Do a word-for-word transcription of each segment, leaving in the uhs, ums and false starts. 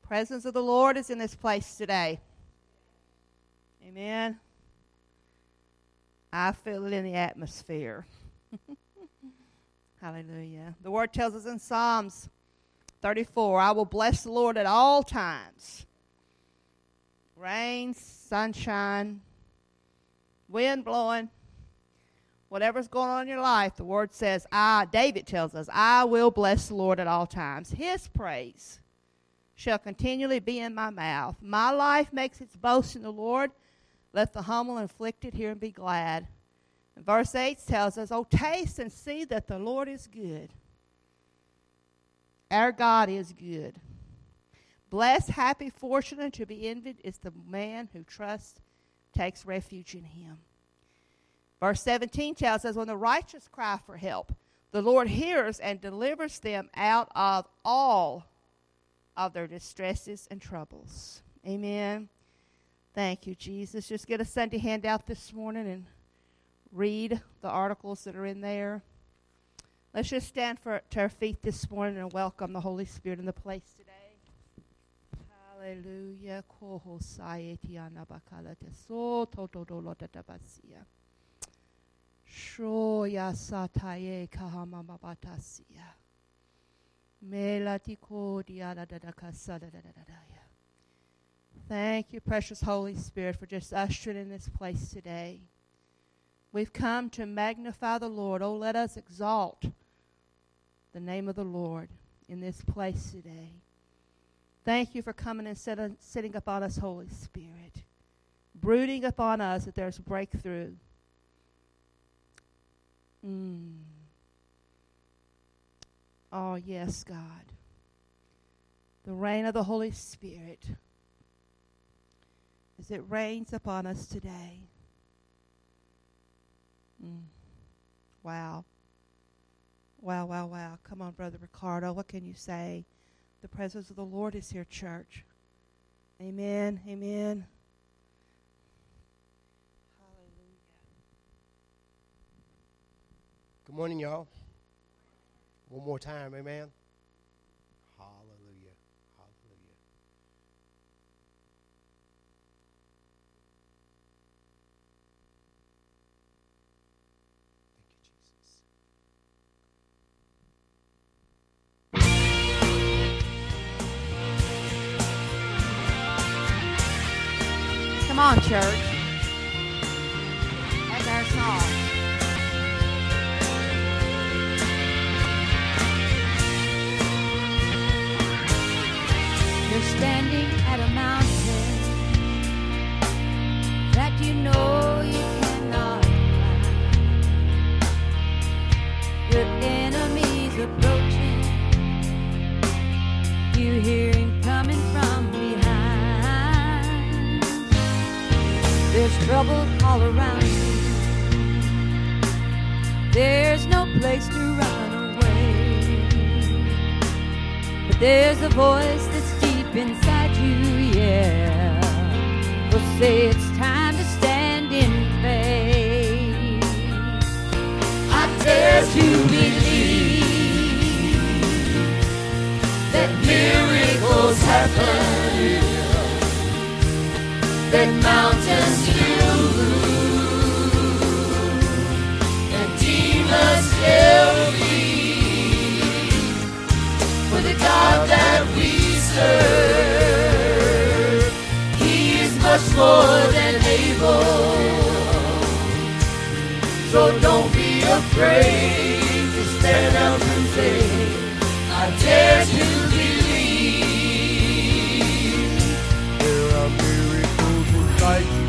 Presence of the Lord is in this place today. Amen. I feel it in the atmosphere. Hallelujah. The word tells us in Psalms thirty-four, I will bless the Lord at all times. Rain, sunshine, wind blowing, whatever's going on in your life, the word says, I, David tells us, I will bless the Lord at all times. His praise shall continually be in my mouth. My life makes its boast in the Lord. Let the humble and afflicted hear and be glad. And verse eight tells us, oh, taste and see that the Lord is good. Our God is good. Blessed, happy, fortunate, and to be envied is the man who trusts, takes refuge in him. Verse seventeen tells us, when the righteous cry for help, the Lord hears and delivers them out of all of their distresses and troubles. Amen. Thank you, Jesus. Just get a Sunday handout this morning and read the articles that are in there. Let's just stand for, to our feet this morning and welcome the Holy Spirit in the place today. Hallelujah. Shoya sataye kahamamabatasia. Melatiko diadadadakasadadadadaya. Thank you, precious Holy Spirit, for just ushering in this place today. We've come to magnify the Lord. Oh, let us exalt the name of the Lord in this place today. Thank you for coming and sit, sitting upon us, Holy Spirit, brooding upon us that there's breakthrough. Mm. Oh, yes, God. The rain of the Holy Spirit as it rains upon us today. Mm. Wow. Wow, wow, wow. Come on, Brother Ricardo. What can you say? The presence of the Lord is here, church. Amen. Amen. Hallelujah. Good morning, y'all. One more time, amen. Hallelujah. Hallelujah. Thank you, Jesus. Come on, church. That's our song. You're standing at a mountain that you know you cannot climb. Your enemy's approaching. You hear him coming from behind. There's trouble all around you. There's no place to run away. But there's a voice that's deep inside you, yeah, will say it's time to stand in faith. I dare to believe that miracles happen, that mountains will move, and demons shall flee. For the God that we serve, he is much more than able. So don't be afraid to stand up and say, I dare to believe. There are miracles inside you.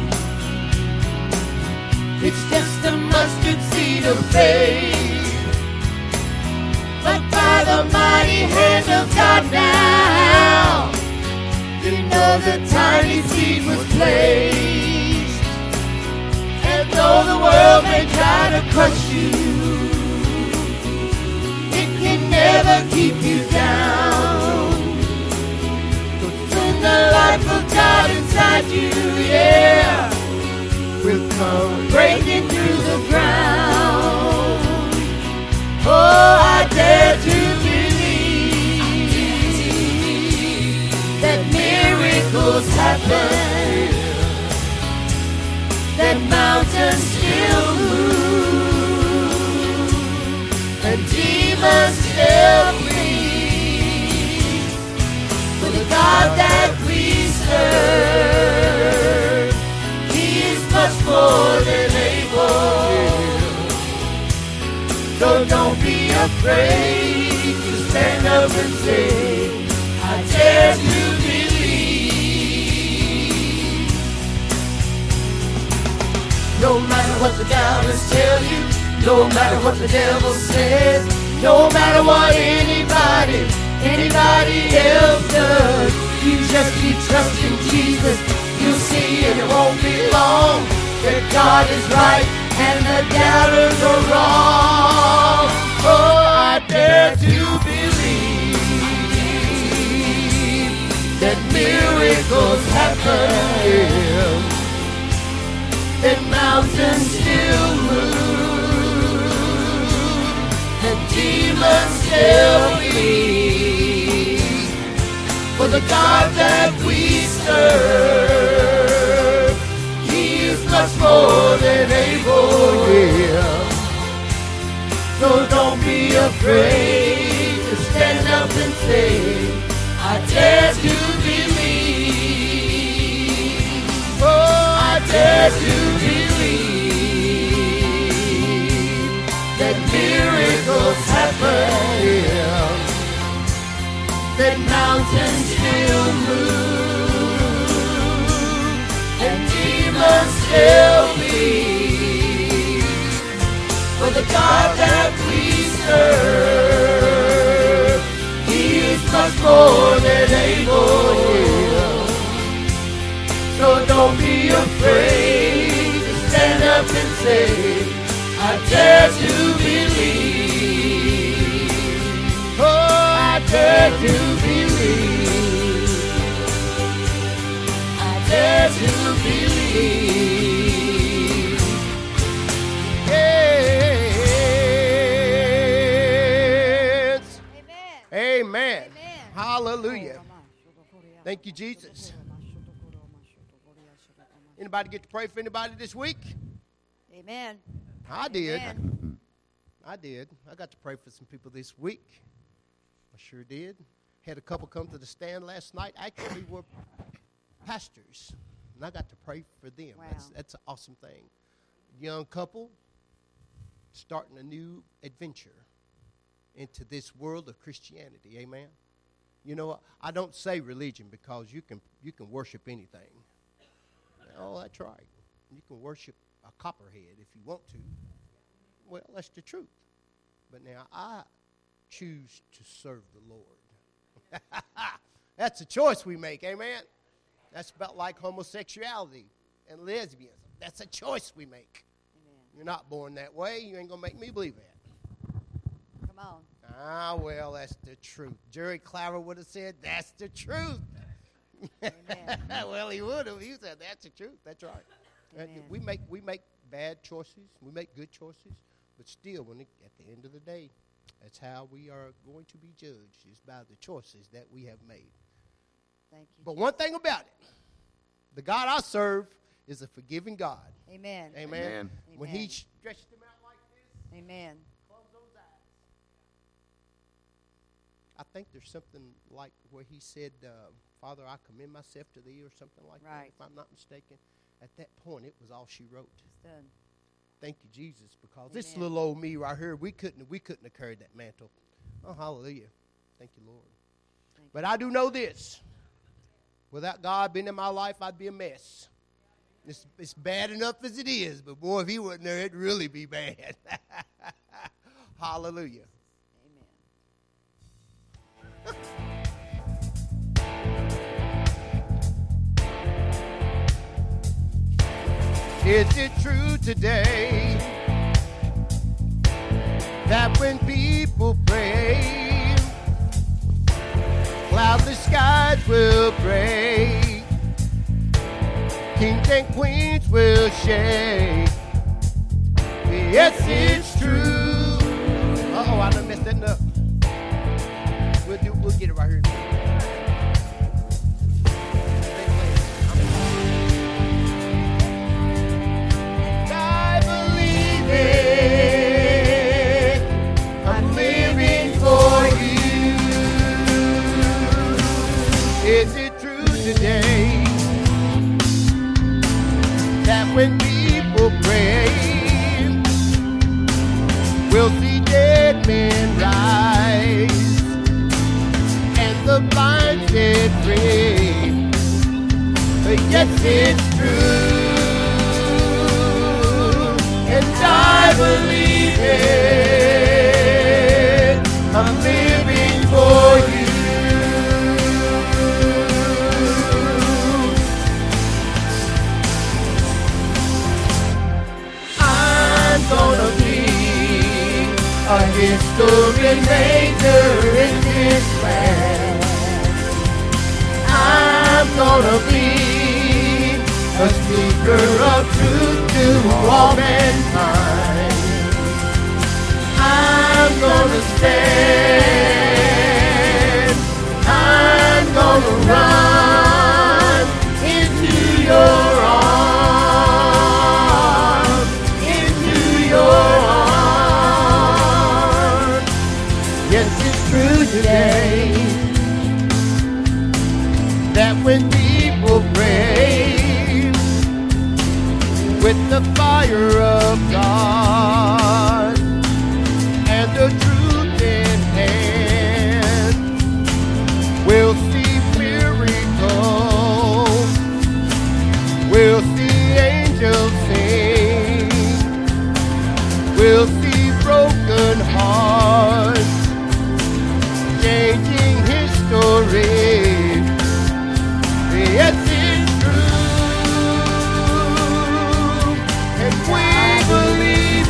It's just a mustard seed of faith. But by the mighty hand of God now, you know the tiny seed was placed. And though the world may try to crush you, it can never keep you down. 'Cause in the life of God inside you, yeah, will come breaking through the ground. Oh, I dare to believe that miracles happen, that mountains still move, and demons still flee. For the God that we serve, He is much more than able. So don't be afraid to stand up and say, I dare to believe. No matter what the doubters tell you, no matter what the devil says, no matter what anybody, anybody else does, you just keep trusting Jesus. You'll see and it won't be long that God is right and the doubters are wrong. Oh, I dare to believe that miracles happen, that mountains still move, and demons still flee. For the God that we serve, He is much more than able, yeah. So don't be afraid to stand up and say, I dare to believe. Oh, I dare to believe that miracles happen, yeah. That mountains still move, and demons still flee. For the God that we serve, He is much more than able, yeah. So don't be afraid to stand up and say, I dare to believe. Oh, I dare to believe. I dare to believe. Yes. Amen. Amen. Hallelujah. Thank you, Jesus. Anybody get to pray for anybody this week? Amen. I did. Amen. I did. I got to pray for some people this week. I sure did. Had a couple come to the stand last night. Actually were pastors. And I got to pray for them. Wow. That's, that's an awesome thing. Young couple starting a new adventure into this world of Christianity. Amen. You know, I don't say religion because you can you can worship anything. Oh, that's right. You can worship a copperhead if you want to. Well, that's the truth. But now I choose to serve the Lord. That's a choice we make, amen? That's about like homosexuality and lesbianism. That's a choice we make. Amen. You're not born that way. You ain't going to make me believe that. Come on. Ah, well, that's the truth. Jerry Clower would have said, that's the truth. Amen. Well, he would have. He said, that's the truth. That's right. And Amen. we make we make bad choices. We make good choices. But still, when it, at the end of the day, that's how we are going to be judged, is by the choices that we have made. Thank you. But one thing about it, the God I serve is a forgiving God. Amen. Amen. Amen. When Amen. He stretched them out like this, Amen. close those eyes. I think there's something like where He said, uh, Father, I commend myself to Thee, or something like Right. that, if I'm not mistaken. At that point, it was all she wrote. It's done. Thank you, Jesus, because this Amen. little old me right here, we couldn't we couldn't have carried that mantle. Oh, hallelujah. Thank you, Lord. Thank But I do know this. Without God being in my life, I'd be a mess. It's, it's bad enough as it is, but boy, if He wasn't there, it'd really be bad. Hallelujah. Amen. Is it true today that when people pray, cloudless skies will break, kings and queens will shake? Yes, it's true. Uh-oh, I done messed that up. We'll, do, we'll get it right here. Is it true today that when people pray, we'll see dead men rise and the blind set free? Yes, it's true, and I believe it. I'm living for you. I'm gonna be a history maker in this land. I'm gonna be a speaker of truth to all mankind. I'm gonna stand. I'm gonna run into your arms, into your arms. Yes, it's true today that when people pray with the fire of God and the truth in hand, we'll see miracles, we'll see angels sing, we'll see broken hearts changing history. Yes, it's true, and we believe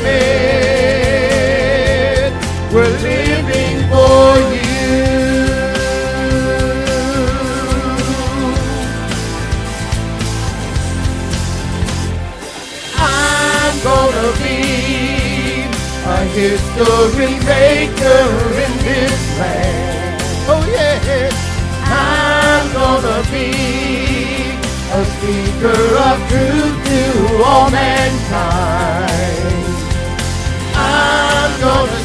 it. We're living for you. I'm gonna be a history maker in this land. Oh yeah. I'm gonna be a speaker of truth to all mankind. I'm gonna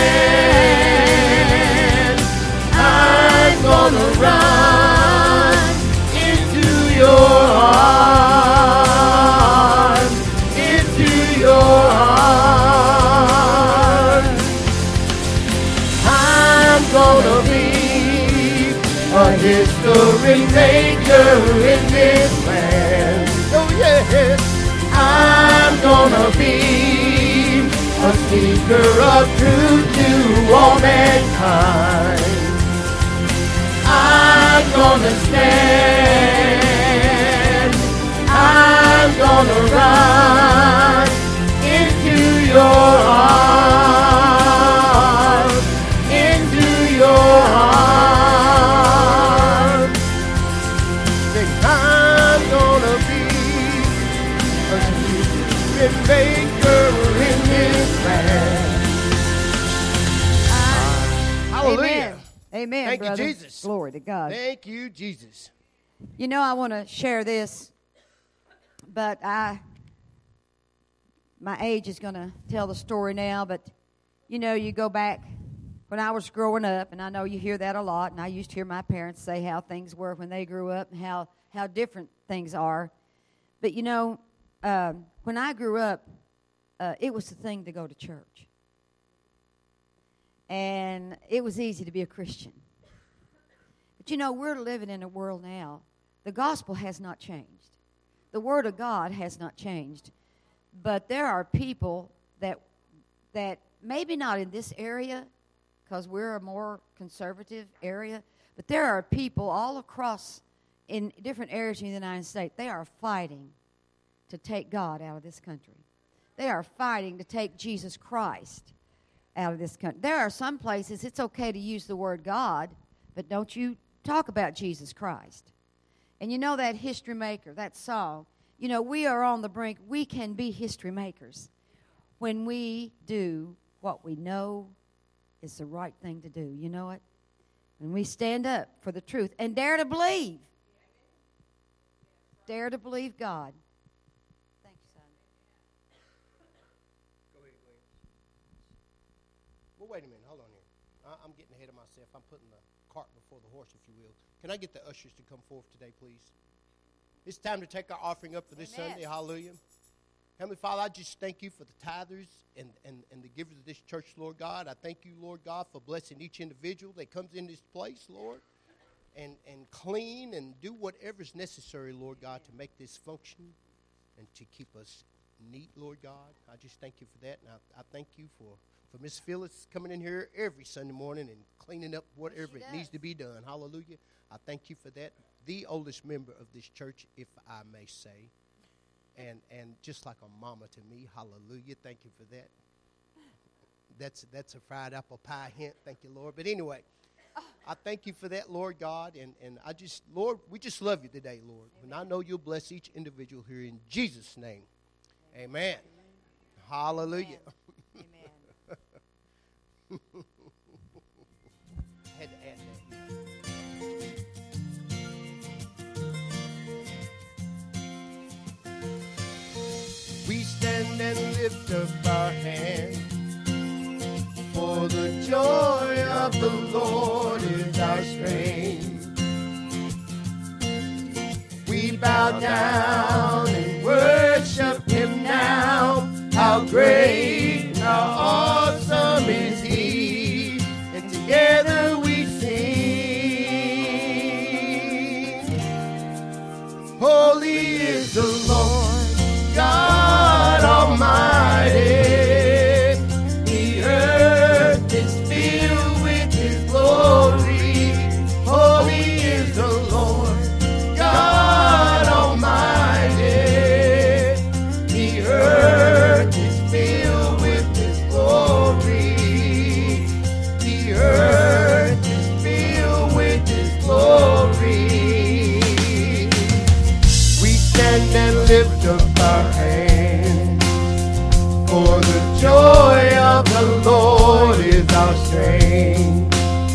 stand. I'm gonna run into your arms, into your arms. I'm gonna be a history maker in this land. Oh yes, I'm gonna be a speaker of truth to all mankind. I'm gonna stand. I'm gonna run into your arms, into your arms. I'm gonna be a secret maker in this land. Hallelujah. Amen, Thank brother. you, Jesus. Glory to God. Thank you, Jesus. You know, I want to share this, but I, my age is going to tell the story now, but, you know, you go back when I was growing up, and I know you hear that a lot, and I used to hear my parents say how things were when they grew up and how, how different things are. But, you know, uh, when I grew up, uh, it was the thing to go to church. And it was easy to be a Christian. But, you know, we're living in a world now. The gospel has not changed. The word of God has not changed. But there are people that that maybe not in this area, because we're a more conservative area, but there are people all across in different areas in the United States. They are fighting to take God out of this country. They are fighting to take Jesus Christ out of this country. There are some places it's okay to use the word God, but don't you talk about Jesus Christ. And you know that history maker, that song, you know, we are on the brink. We can be history makers when we do what we know is the right thing to do. You know it? When we stand up for the truth and dare to believe. Dare to believe God. Thank you, son. Go ahead, Glenn. Well, wait a minute. Hold on here. I, I'm getting ahead of myself. I'm putting the cart before before the horse, if you will. Can I get the ushers to come forth today, please? It's time to take our offering up for this Amen. Sunday. Hallelujah. Heavenly Father, I just thank you for the tithers and, and, and the givers of this church, Lord God. I thank you, Lord God, for blessing each individual that comes in this place, Lord, and, and clean and do whatever is necessary, Lord God, to make this function and to keep us neat, Lord God. I just thank you for that, and I, I thank you for, for Miss Phyllis coming in here every Sunday morning and cleaning up whatever it needs to be done. Hallelujah. I thank you for that. The oldest member of this church, if I may say. And and just like a mama to me, hallelujah. Thank you for that. That's that's a fried apple pie hint. Thank you, Lord. But anyway, I thank you for that, Lord God. And, and I just, Lord, we just love you today, Lord. And I know you'll bless each individual here in Jesus' name. Amen. Amen. Hallelujah. Amen. I had to add that. We stand and lift up our hands, for the joy of the Lord is our strength. We bow down and worship him now. How great, how awesome is he. And together we sing. Holy is the Lord God Almighty. The earth is filled with his glory. Holy is the Lord God Almighty. The earth is filled with his glory. The earth is filled with his glory. We stand and lift up our hands, for the joy of the Lord is our strength.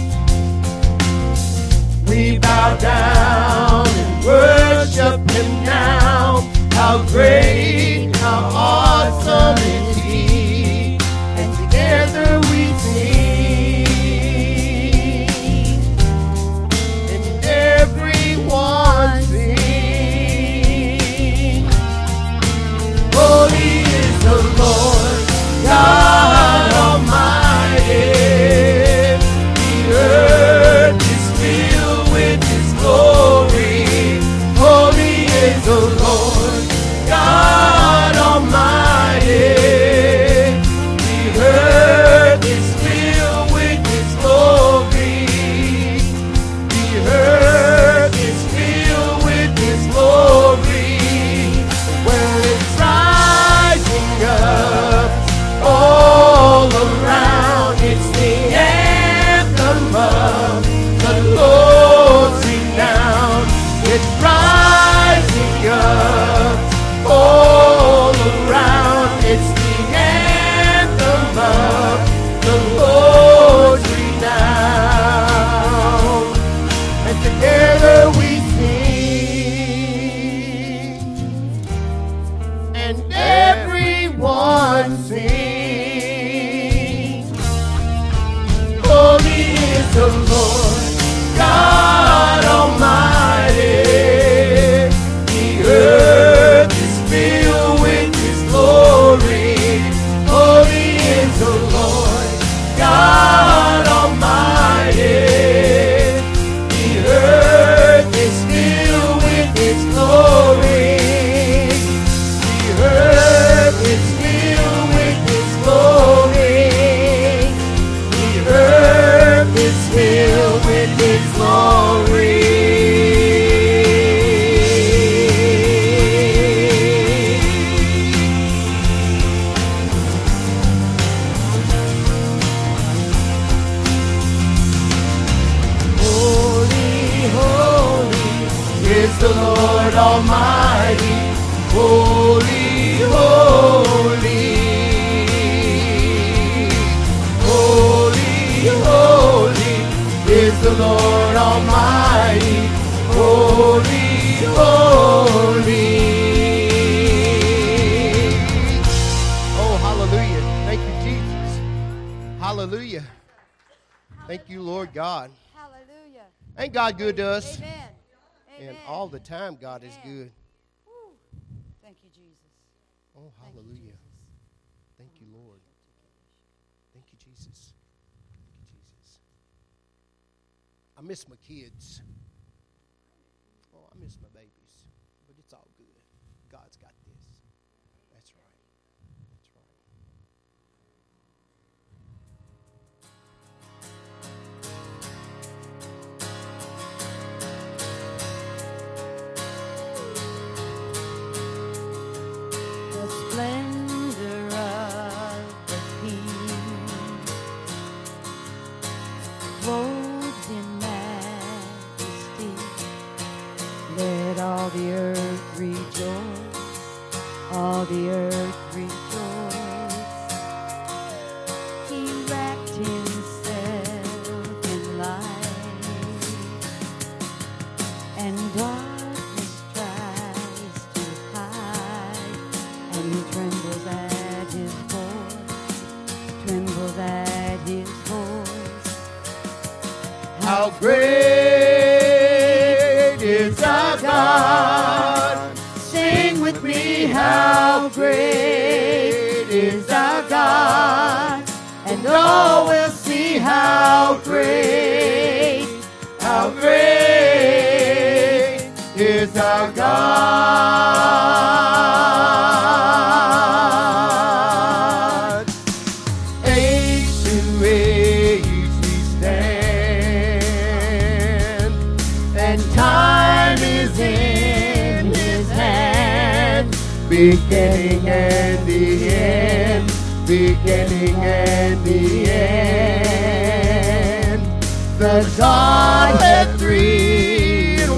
We bow down and worship him now. How great, how awesome is he. And together we sing. And everyone sing. Holy is the Lord God Almighty. The earth is filled with his glory. Holy is the Lord God Almighty. The earth is filled with his glory. The earth is filled with his glory. Well, it's rising up all around. It's the anthem of the Lord's renown. It's rising up all around. It's the anthem of the Lord's renown. And together we sing. And everyone sing. Holy is the Lord God Almighty. The earth is filled with his glory. Holy is the Lord God Almighty. The earth is filled with his glory. The earth is filled with his glory. The earth is filled with his glory. Holy, holy is the Lord Almighty. Holy, holy. Holy, holy is the Lord Almighty. Holy, holy. Oh, hallelujah. Thank you, Jesus. Hallelujah. Thank you, Lord God. Hallelujah. Ain't God good to us? Amen. And Amen. all the time, God is Amen. good. Woo. Thank you, Jesus. Oh, Thank you, hallelujah. Jesus. Thank you, Lord. Thank you, Jesus. Thank you, Jesus. I miss my kids. Oh, I miss my babies. But it's all good. God's got this. That's right. That's right. The splendor of the King, clothed in majesty, let all the earth rejoice, all the earth rejoice. He wrapped himself in light, and darkness tries to hide, and he trembles at his voice, trembles at his voice. How great is our God? Sing with me, how great is our God? And all will see how great, how great is our God. Age to age we stand, and time is in his hand, beginning and the end, beginning and the end. The Godhead three in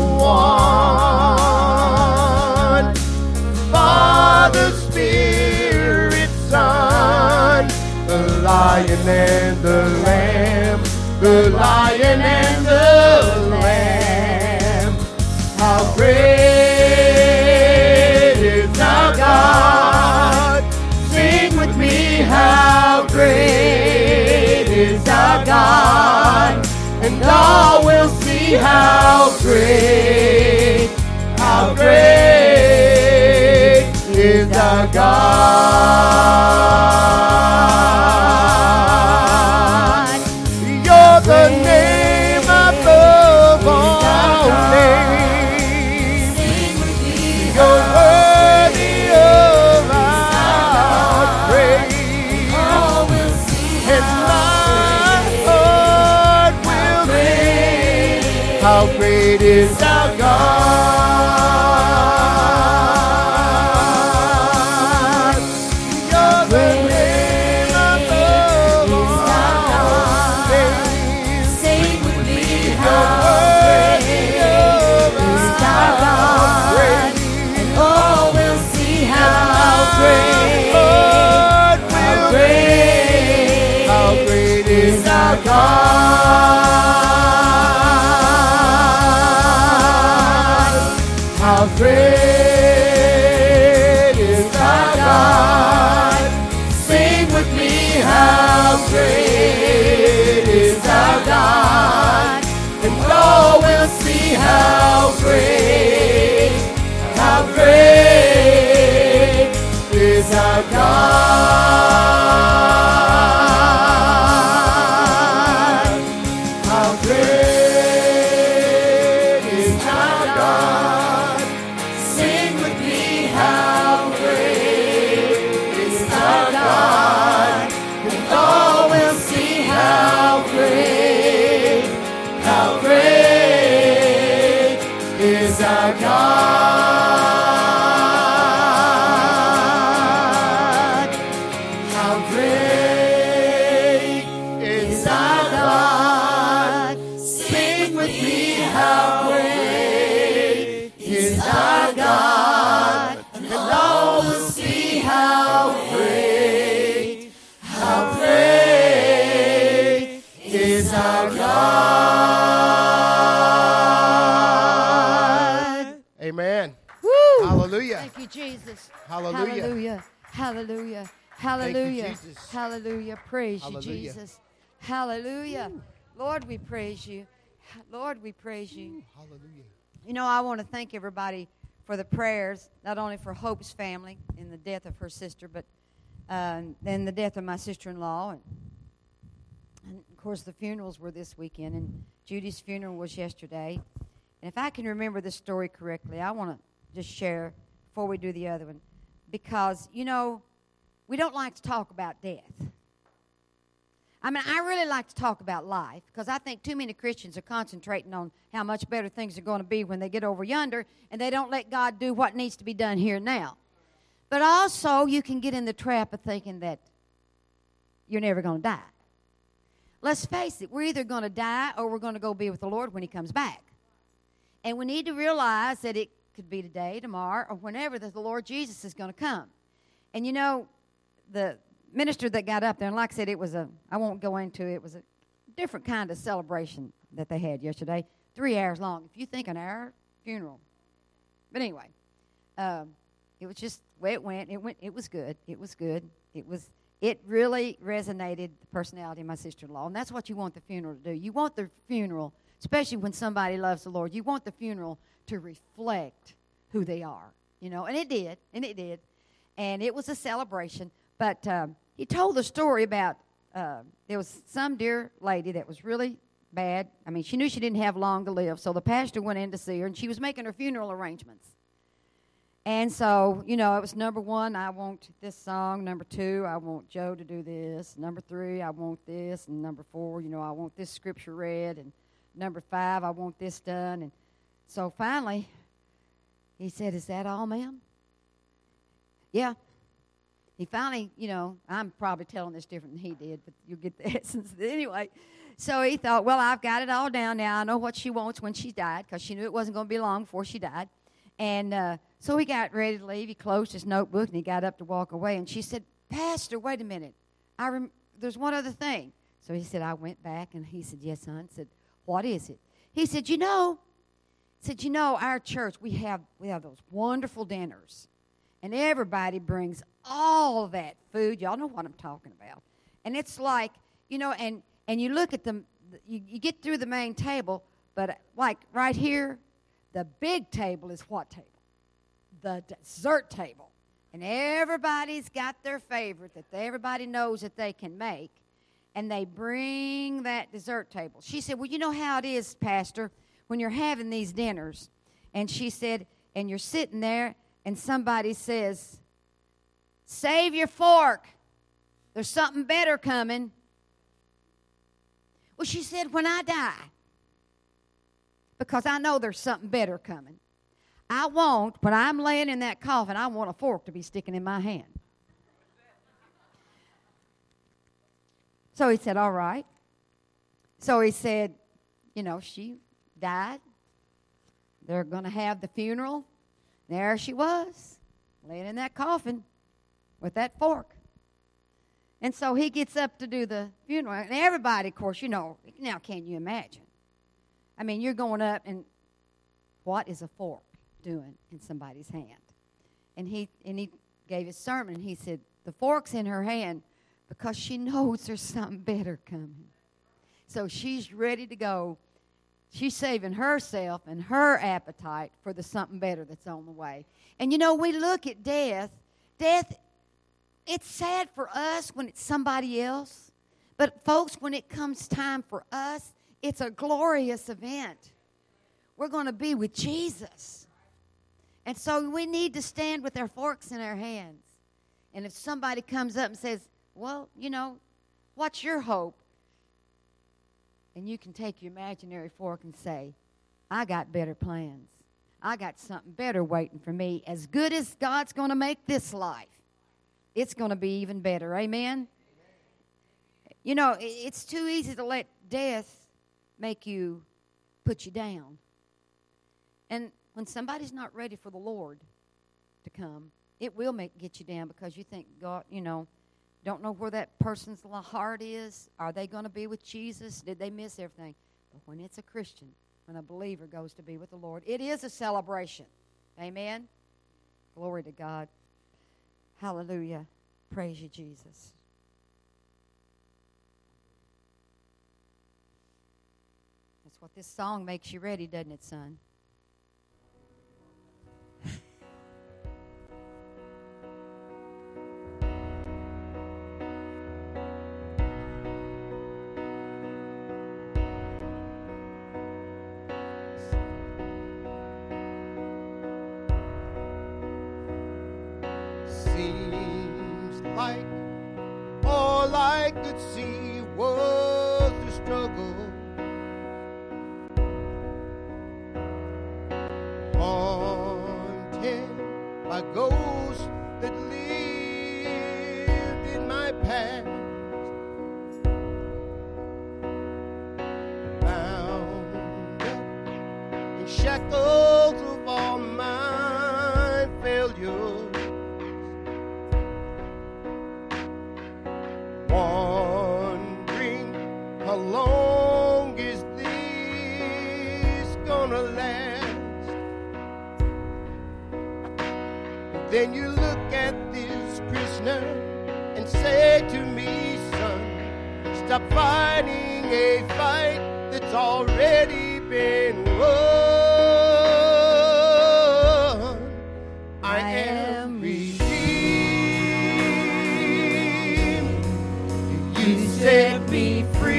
one, Father, Spirit, Son, the Lion and the Lamb, the Lion and the Lamb. How great is our God? Sing with me, how great is our God? And all will see how great, how great is our God. You're the name above all names. You're worthy of our praise. And my heart will sing, how great is our God. You're the name above all names. Sing with me, You're worthy of our praise. and all will see how great, Lord how will great, how great is our God? How great is our God? Sing with me, how great is our God? And all will see how great, how great is our God. How great is our God? Sing with me, how great is our God? And all will see how great, how great is our God. How great is our God? Sing with me, how great is our God? And all will see how great, how great is our God. Amen. Woo! Hallelujah. Thank you, Jesus. Hallelujah. Hallelujah. Hallelujah. Hallelujah. Jesus. Hallelujah. Praise Hallelujah. you, Jesus. Hallelujah. Lord, we praise you. Lord, we praise you. Hallelujah. You know, I want to thank everybody for the prayers, not only for Hope's family in the death of her sister, but uh, then the death of my sister-in-law. And, and, of course, the funerals were this weekend, and Judy's funeral was yesterday. And if I can remember this story correctly, I want to just share before we do the other one. Because, you know, we don't like to talk about death. I mean, I really like to talk about life because I think too many Christians are concentrating on how much better things are going to be when they get over yonder, and they don't let God do what needs to be done here and now. But also, you can get in the trap of thinking that you're never going to die. Let's face it, we're either going to die or we're going to go be with the Lord when He comes back. And we need to realize that it could be today, tomorrow, or whenever that the Lord Jesus is going to come. And you know, the minister that got up there, and like I said, it was a, I won't go into it, it was a different kind of celebration that they had yesterday, three hours long. If you think an hour, funeral. But anyway, um, it was just the way it went. It went. It was good. It was good. It was. It really resonated the personality of my sister-in-law, and that's what you want the funeral to do. You want the funeral, especially when somebody loves the Lord, you want the funeral to reflect who they are, you know, and it did, and it did, and it was a celebration. But um, he told the story about uh, there was some dear lady that was really bad. I mean, she knew she didn't have long to live, so the pastor went in to see her, and she was making her funeral arrangements. And so, you know, it was number one, I want this song. Number two, I want Joe to do this. Number three, I want this. And number four, you know, I want this scripture read. And number five, I want this done. And so finally, he said, is that all, ma'am? Yeah. He finally, you know, I'm probably telling this different than he did, but you'll get the essence. Anyway, so he thought, well, I've got it all down now. I know what she wants when she died, because she knew it wasn't going to be long before she died. And uh, so he got ready to leave. He closed his notebook, and he got up to walk away. And she said, Pastor, wait a minute. I rem- there's one other thing. So he said, I went back, and he said, yes, son. I said, what is it? He said, you know, said, you know, our church, we have we have those wonderful dinners. And everybody brings all that food. Y'all know what I'm talking about. And it's like, you know, and, and you look at them, you, you get through the main table, but like right here, the big table is what table? The dessert table. And everybody's got their favorite that they, everybody knows that they can make. And they bring that dessert table. She said, well, you know how it is, Pastor, when you're having these dinners. And she said, and you're sitting there, and somebody says, save your fork. There's something better coming. Well, she said, when I die, because I know there's something better coming, I want, when I'm laying in that coffin, I want a fork to be sticking in my hand. So he said, all right. So he said, you know, she died. They're going to have the funeral. There she was, laying in that coffin with that fork. And so he gets up to do the funeral. And everybody, of course, you know, now can you imagine? I mean, you're going up, and what is a fork doing in somebody's hand? And he and he gave his sermon, and he said, the fork's in her hand because she knows there's something better coming. So she's ready to go. She's saving herself and her appetite for the something better that's on the way. And, you know, we look at death. Death, it's sad for us when it's somebody else. But, folks, when it comes time for us, it's a glorious event. We're going to be with Jesus. And so we need to stand with our forks in our hands. And if somebody comes up and says, well, you know, what's your hope? And you can take your imaginary fork and say, I got better plans. I got something better waiting for me. As good as God's going to make this life, it's going to be even better. Amen? You know, it's too easy to let death make you, put you down. And when somebody's not ready for the Lord to come, it will make get you down because you think, God, you know, don't know where that person's heart is. Are they going to be with Jesus? Did they miss everything? But when it's a Christian, when a believer goes to be with the Lord, it is a celebration. Amen? Glory to God. Hallelujah. Praise you, Jesus. That's what this song makes you ready, doesn't it, son? Seems like all I could see was the struggle. Haunted by ghosts that lived in my past. Bound up in shackles of all my failures. Wondering how long is this gonna last? And then you look at this prisoner and say to me, son, stop fighting a fight that's already been won. I am redeemed. You set me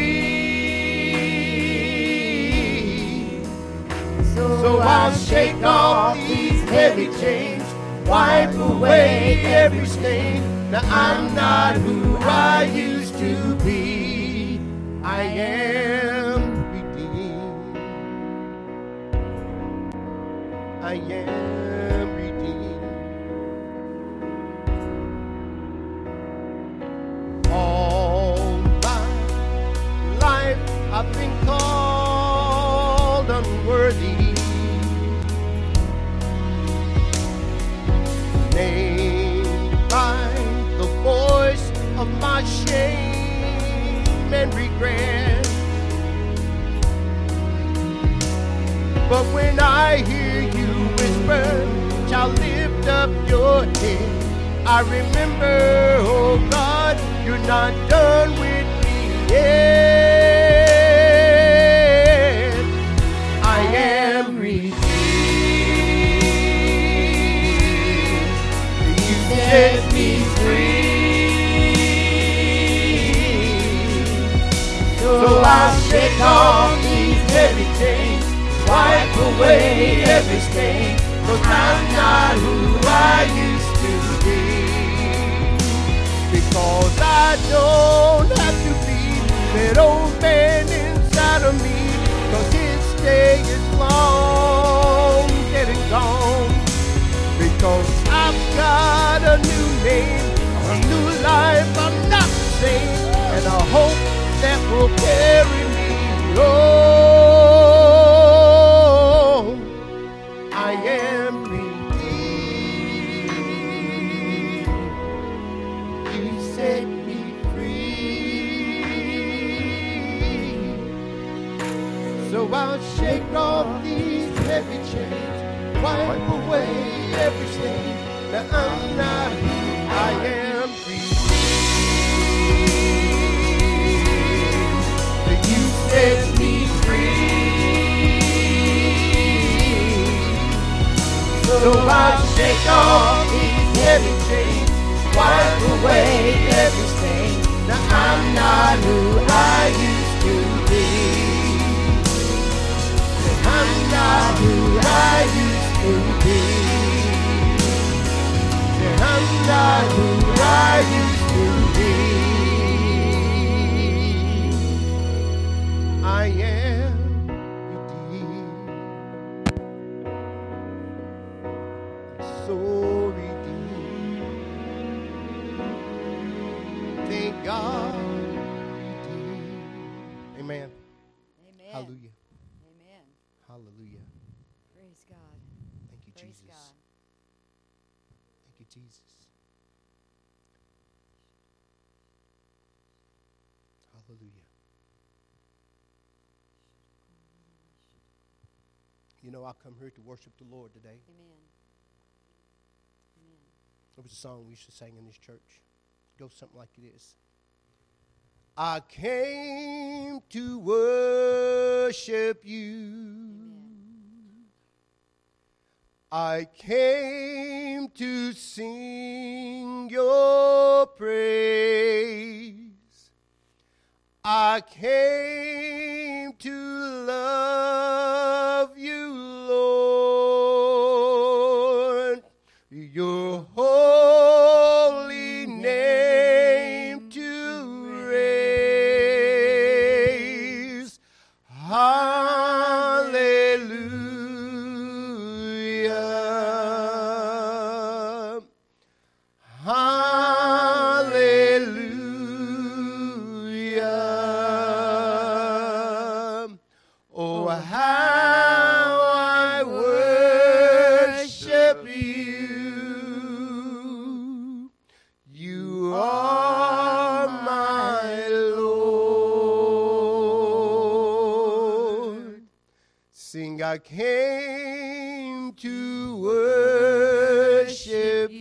free. So I'll shake off these heavy chains, wipe away every stain. Now I'm not who I used to be. I am redeemed. I am redeemed. All my life I've been called unworthy, named by the voice of my shame and regret. But when I hear you whisper, child, lift up your head, I remember, oh God, you're not done with me yet. I am redeemed. You set me free. So I'll shake off these heavy chains, wipe away every stain. 'Cause I'm not who I used to be. Because I don't have to be that old man inside of me. 'Cause his day is long, dead and gone. Because I've got a new name, a new life, I'm not the same. And a hope that will carry me home. I am redeemed. You set me free. So I'll shake off these heavy chains, wipe away every stain. Now I'm not who I am. Redeemed. You set me free. So I'll shake off these heavy chains, wipe away every stain. Now I'm not who I used to be. I'm not who I used to be. I'm not who I used to be. I am redeemed. So redeemed. Thank God. Redeemed. Amen. Amen. Hallelujah. Amen. Hallelujah. Praise God. Thank you, Praise Jesus. God. Thank you, Jesus. Hallelujah. You know, I come here to worship the Lord today. Amen. Amen. There was a song we used to sing in this church. It goes something like this. I came to worship you. I came to sing your praise. I came to love you, Lord. Your holy name to raise. Hallelujah. Hallelujah. Oh, how I worship you. You are my Lord. Sing, I came to worship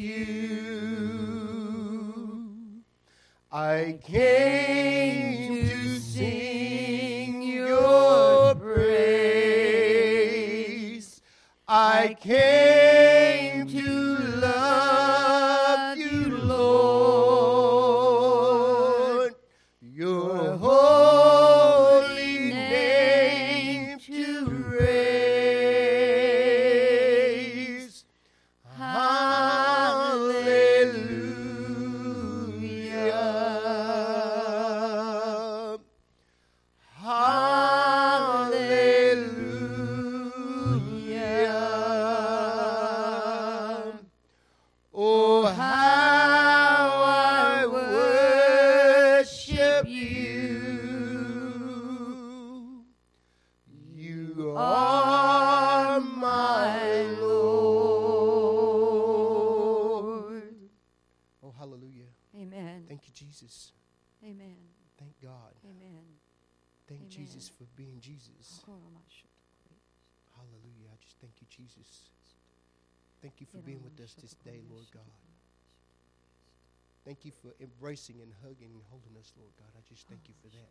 you. I came to sing your praise. I came to love you, Lord. Your holy name to raise. Hallelujah. Hallelujah. Oh, how I worship you. You are my Lord. Oh, hallelujah. Amen. Thank you, Jesus. Amen. Thank God. Amen. Thank Amen. Jesus for being Jesus. Hallelujah. I just thank you, Jesus. Thank you for being with us this day, Lord God. Thank you for embracing and hugging and holding us, Lord God. I just thank you for that.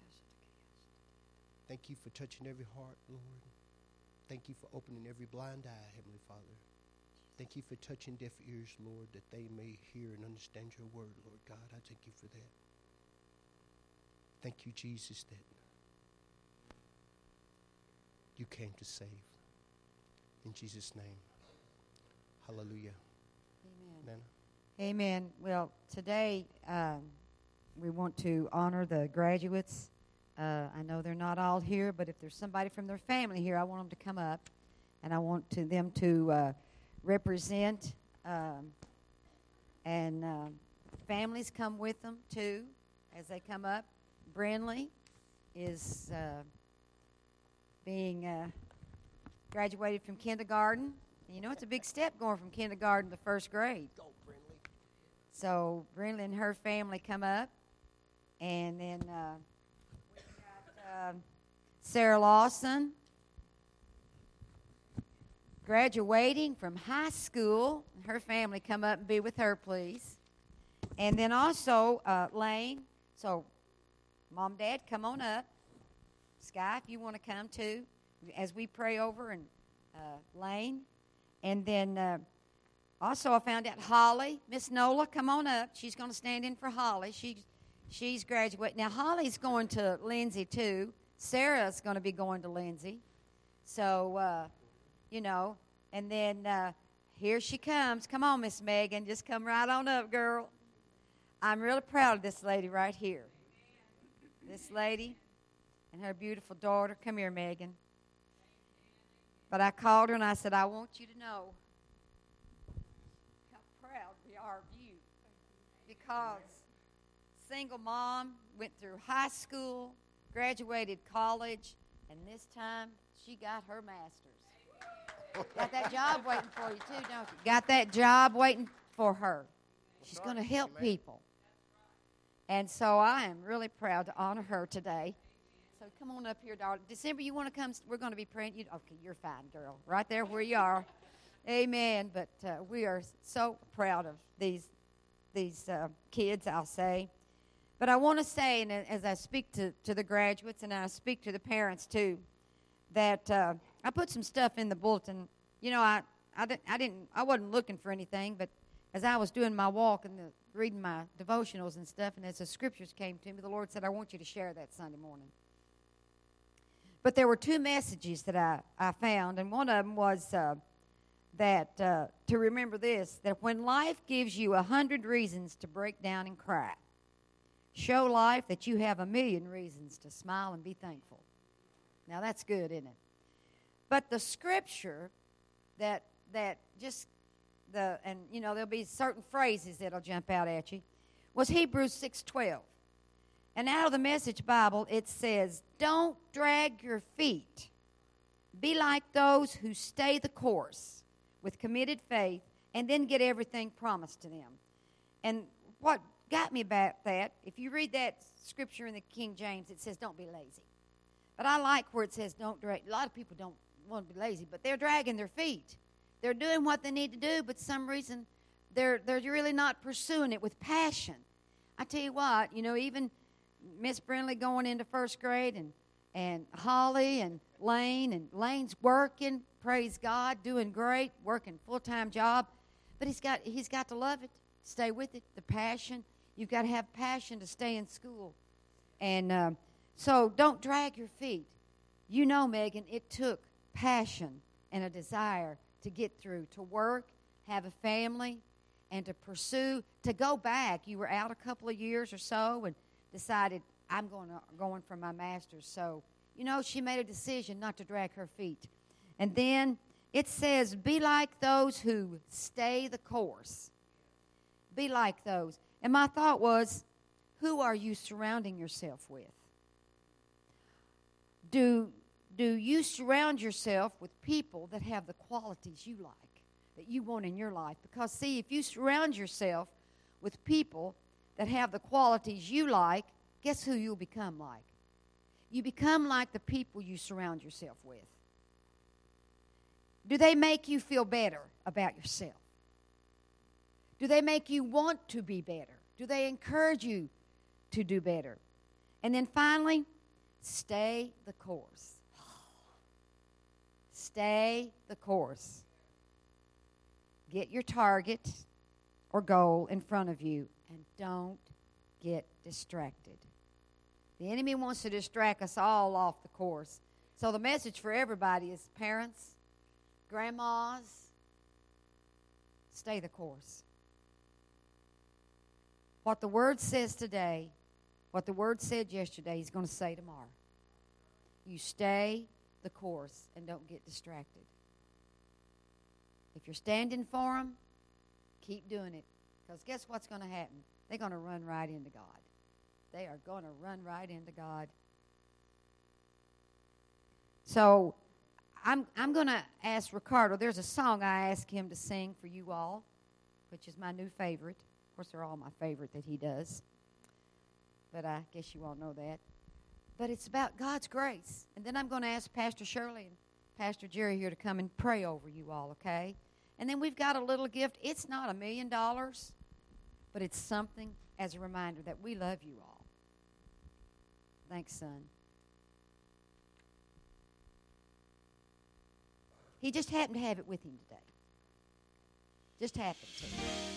Thank you for touching every heart, Lord. Thank you for opening every blind eye, Heavenly Father. Thank you for touching deaf ears, Lord, that they may hear and understand your word, Lord God. I thank you for that. Thank you, Jesus, that you came to save. In Jesus' name. Hallelujah. Amen. Nana? Amen. Well, today um, we want to honor the graduates. Uh, I know they're not all here, but if there's somebody from their family here, I want them to come up, and I want to them to uh, represent. Um, and uh, families come with them too as they come up. Brinley is uh, being uh, graduated from kindergarten. You know, it's a big step going from kindergarten to first grade. Go, Brinley. So Brinley and her family come up, and then uh, we've got uh, Sarah Lawson graduating from high school. Her family come up and be with her, please. And then also uh, Lane. So, Mom, Dad, come on up. Sky, if you want to come too, as we pray over and uh, Lane. And then uh, also I found out Holly, Miss Nola, come on up. She's going to stand in for Holly. She, she's graduating. Now, Holly's going to Lindsay too. Sarah's going to be going to Lindsay. So, uh, you know, and then uh, here she comes. Come on, Miss Megan. Just come right on up, girl. I'm really proud of this lady right here. This lady and her beautiful daughter. Come here, Megan. But I called her and I said, I want you to know how proud we are of you. Because single mom, went through high school, graduated college, and this time she got her master's. Got that job waiting for you too, don't you? Got that job waiting for her. She's going to help people. And so I am really proud to honor her today. So come on up here, darling. December, you want to come? We're going to be praying. You, okay, you're fine, girl. Right there where you are. Amen. But uh, we are so proud of these these uh, kids, I'll say. But I want to say, and as I speak to, to the graduates and I speak to the parents too, that uh, I put some stuff in the bulletin. You know, I, I, didn't, I didn't, I wasn't looking for anything, but as I was doing my walk and the, reading my devotionals and stuff, and as the scriptures came to me, the Lord said, I want you to share that Sunday morning. But there were two messages that I, I found, and one of them was uh, that uh, to remember this, that when life gives you a hundred reasons to break down and cry, show life that you have a million reasons to smile and be thankful. Now that's good, isn't it? But the scripture that that just the and you know there'll be certain phrases that'll jump out at you was Hebrews six twelve. And out of the Message Bible it says, "Don't drag your feet. Be like those who stay the course with committed faith and then get everything promised to them." And what got me about that, if you read that scripture in the King James, it says, "Don't be lazy." But I like where it says, "Don't drag." A lot of people don't want to be lazy, but they're dragging their feet. They're doing what they need to do, but some reason they're they're really not pursuing it with passion. I tell you what, you know, even Miss Brindley going into first grade, and and Holly and Lane, and Lane's working, praise God, doing great, working full-time job, but he's got he's got to love it, stay with it, the passion. You've got to have passion to stay in school, and uh, so don't drag your feet. You know, Megan, it took passion and a desire to get through, to work, have a family, and to pursue, to go back. You were out a couple of years or so and decided, I'm going to, going for my master's. So, you know, she made a decision not to drag her feet. And then it says, be like those who stay the course. Be like those. And my thought was, who are you surrounding yourself with? Do, do you surround yourself with people that have the qualities you like, that you want in your life? Because, see, if you surround yourself with people that have the qualities you like, guess who you'll become like? You become like the people you surround yourself with. Do they make you feel better about yourself? Do they make you want to be better? Do they encourage you to do better? And then finally, stay the course. Stay the course. Get your target or goal in front of you, and don't get distracted. The enemy wants to distract us all off the course. So the message for everybody is, parents, grandmas, stay the course. What the Word says today, what the Word said yesterday, He's going to say tomorrow. You stay the course and don't get distracted. If you're standing for them, keep doing it. Because guess what's going to happen? They're going to run right into God. They are going to run right into God. So I'm I'm going to ask Ricardo. There's a song I asked him to sing for you all, which is my new favorite. Of course, they're all my favorite that he does. But I guess you all know that. But it's about God's grace. And then I'm going to ask Pastor Shirley and Pastor Jerry here to come and pray over you all, okay? And then we've got a little gift. It's not a million dollars, but it's something as a reminder that we love you all. Thanks, son. He just happened to have it with him today. Just happened to.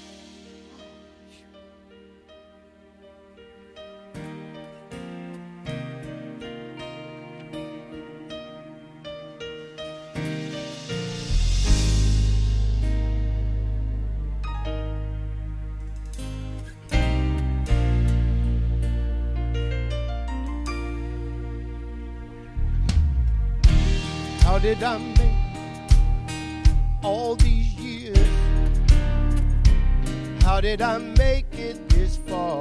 How did I make all these years? How did I make it this far?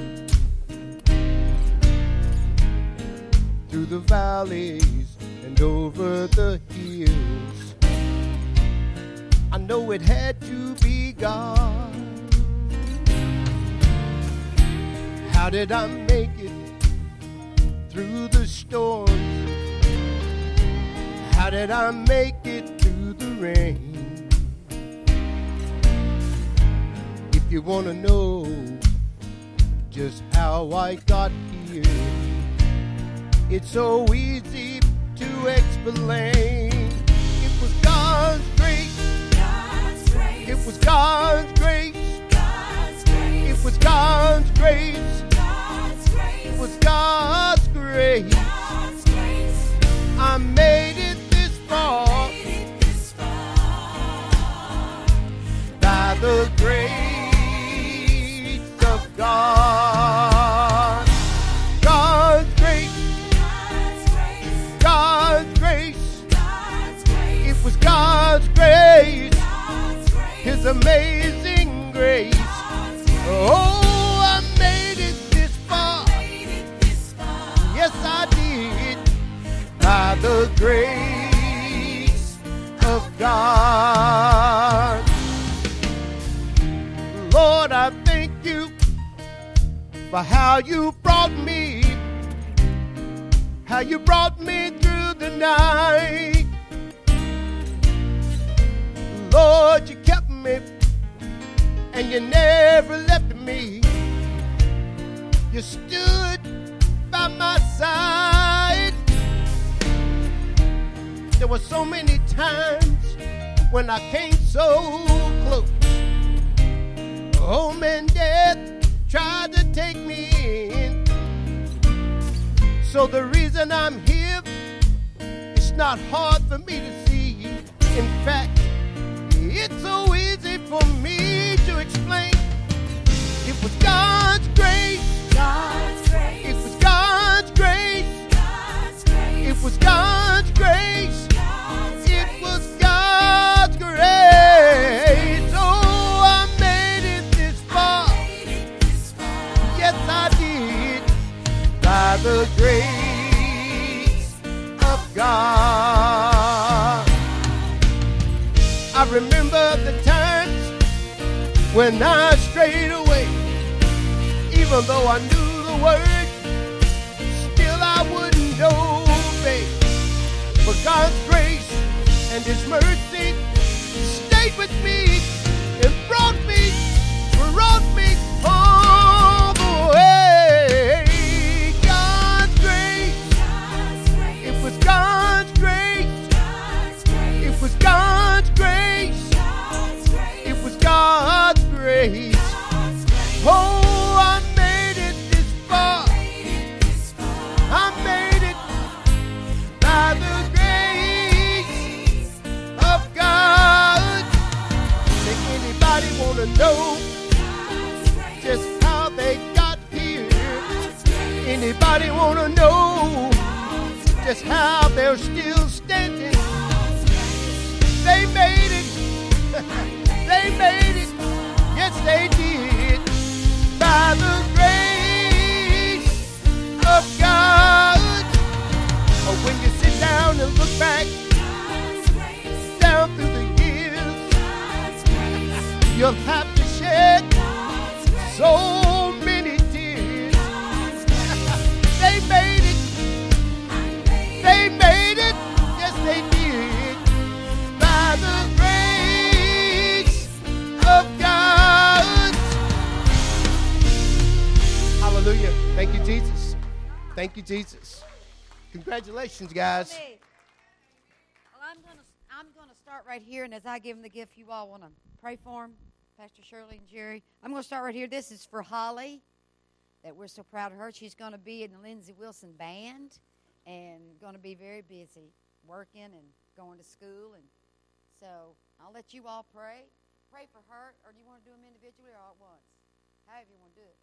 Through the valleys and over the hills, I know it had to be God. How did I make it through the storms? How did I make it through the rain? If you want to know, just how I got here. It's so easy to explain. It was God's grace. God's grace. It was God's grace. God's grace. It was God's grace. God's grace. It was God's grace. God's grace. I made it this far Made it this far. by the grace of God. God's grace. God's grace. God's grace. God's grace. It was God's grace. God's grace. His amazing grace. God's grace. Oh, I made it this far. Made it this far. Yes, I did. By the grace of God. Lord, I thank you for how you brought me, how you brought me through the night. Lord, you kept me, and you never left me. You stood by my side. There were so many times when I came so close. Home and death tried to take me in. So the reason I'm here, it's not hard for me to see. In fact, it's so easy for me to explain. It was God's grace. God's grace. It was God's grace. God's grace. It was God's grace. God's It grace. was God's grace. Oh, I made it this far. Made it this far. Yes, I did. By the grace of God. I remember the times when I strayed away. Even though I knew the word, still I wouldn't obey. But God's grace and His mercy stayed with me and brought me, brought me all the way. God's grace. God's grace. It was God's grace. God's grace. It was God's grace. God's grace. It was God's grace. God's grace. Oh, I made it this far. Made it this far. I made it by the grace of God. Does anybody want to know God's grace. just how they got here? God's grace. Anybody want to know God's grace. just how they're still standing? God's grace. They made it. They made it. Yes, they did. By the grace of God. Or when you sit down and look back God's grace. down through the years, God's grace. you'll have to shed God's grace. so many tears. God's grace. They made it. Made They made it. Yes, they did. By the grace of God. Hallelujah. Thank you, Jesus. Thank you, Jesus. Congratulations, guys. Me. Well, I'm gonna I'm gonna start right here, and as I give them the gift, you all want to pray for them, Pastor Shirley and Jerry. I'm gonna start right here. This is for Holly, that we're so proud of her. She's gonna be in the Lindsey Wilson band, and gonna be very busy working and going to school, and so I'll let you all pray. Pray for her, or do you want to do them individually or all at once? However you want to do it.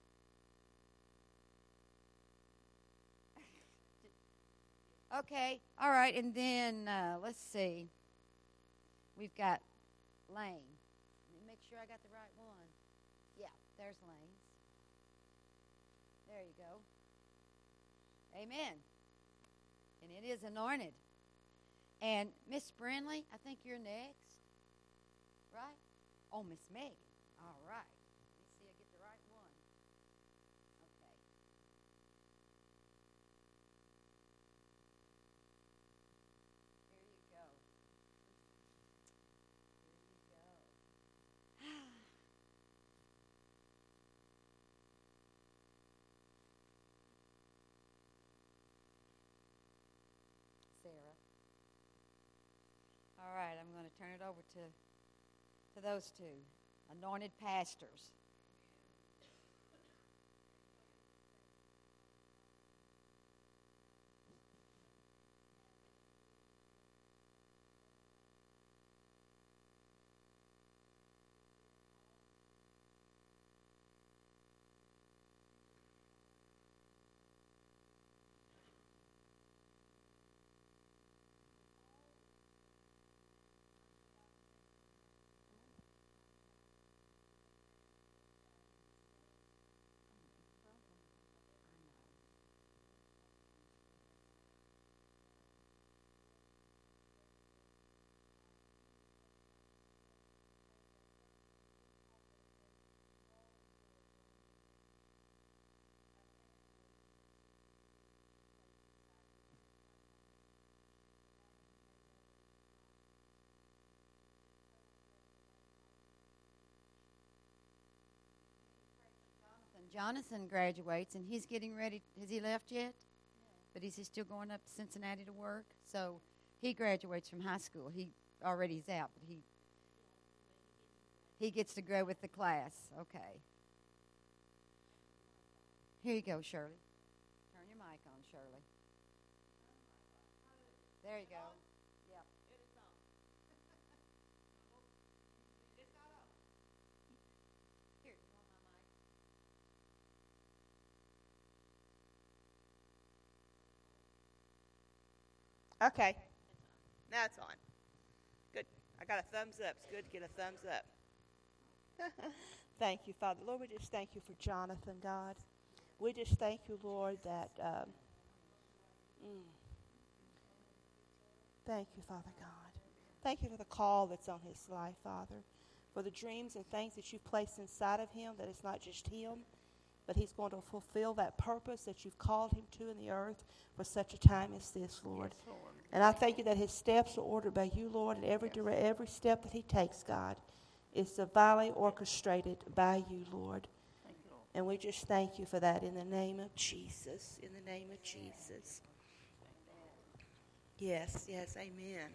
Okay, all right, and then uh, let's see. We've got Lane. Let me make sure I got the right one. Yeah, there's Lane's. There you go. Amen. And it is anointed. And Miss Brindley, I think you're next. Right? Oh, Miss Megan. All right. Let's see, I get the right one. Okay. Here you go. Here you go. turn it over to, to those two anointed pastors. Jonathan graduates, and he's getting ready. Has he left yet? But is he still going up to Cincinnati to work? So he graduates from high school. He already is out, but he he gets to go with the class. Okay. Here you go, Shirley. Turn your mic on, Shirley. There you go. Yep. Here, you want my mic? Okay. Now it's on. Good. I got a thumbs up. It's good to get a thumbs up. Thank you, Father. Lord, we just thank you for Jonathan, God. We just thank you, Lord, that... Um, mm, thank you, Father God. Thank you for the call that's on his life, Father. For the dreams and things that you've placed inside of him, that it's not just him, but he's going to fulfill that purpose that you've called him to in the earth for such a time as this, Lord. Yes, Lord. And I thank you that his steps are ordered by you, Lord, and every, yes. dire- every step that he takes, God, is divinely orchestrated by you, Lord. Thank you, Lord. And we just thank you for that in the name of Jesus. In the name of Jesus. Yes, yes, amen.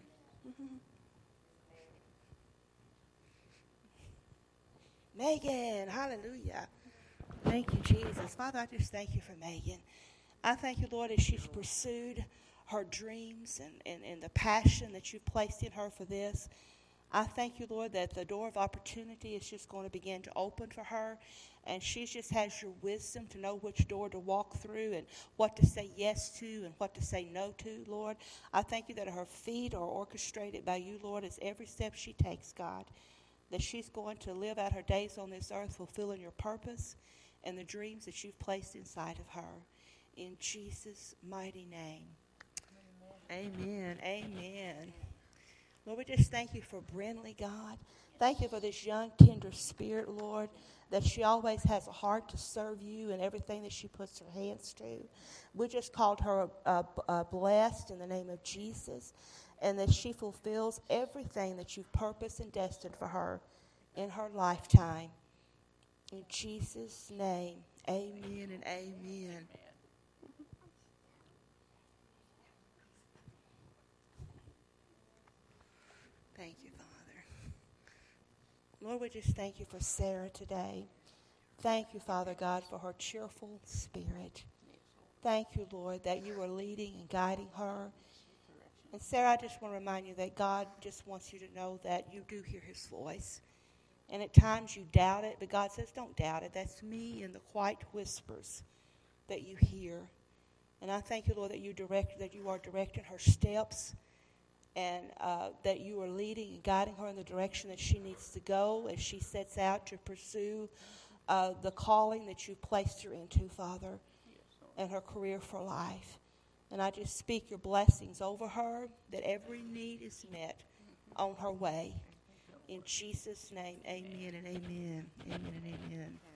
Megan, hallelujah. Thank you, Jesus. Father, I just thank you for Megan. I thank you, Lord, as she's pursued her dreams and, and, and the passion that you've placed in her for this. I thank you, Lord, that the door of opportunity is just going to begin to open for her. And she just has your wisdom to know which door to walk through and what to say yes to and what to say no to, Lord. I thank you that her feet are orchestrated by you, Lord, as every step she takes, God, that she's going to live out her days on this earth fulfilling your purpose and the dreams that you've placed inside of her. In Jesus' mighty name. Amen. Amen. Amen. Lord, we just thank you for Brinley, God. Thank you for this young, tender spirit, Lord, that she always has a heart to serve you in everything that she puts her hands to. We just called her uh, uh, blessed in the name of Jesus, and that she fulfills everything that you've purposed and destined for her in her lifetime. In Jesus' name, amen and amen. Thank you, Father. Lord, we just thank you for Sarah today. Thank you, Father God, for her cheerful spirit. Thank you, Lord, that you are leading and guiding her. And Sarah, I just want to remind you that God just wants you to know that you do hear his voice. And at times you doubt it, but God says, don't doubt it. That's me in the quiet whispers that you hear. And I thank you, Lord, that you direct, that you are directing her steps, and uh, that you are leading and guiding her in the direction that she needs to go as she sets out to pursue uh, the calling that you've placed her into, Father, and her career for life. And I just speak your blessings over her, that every need is met on her way. In Jesus' name, amen and amen. Amen and amen.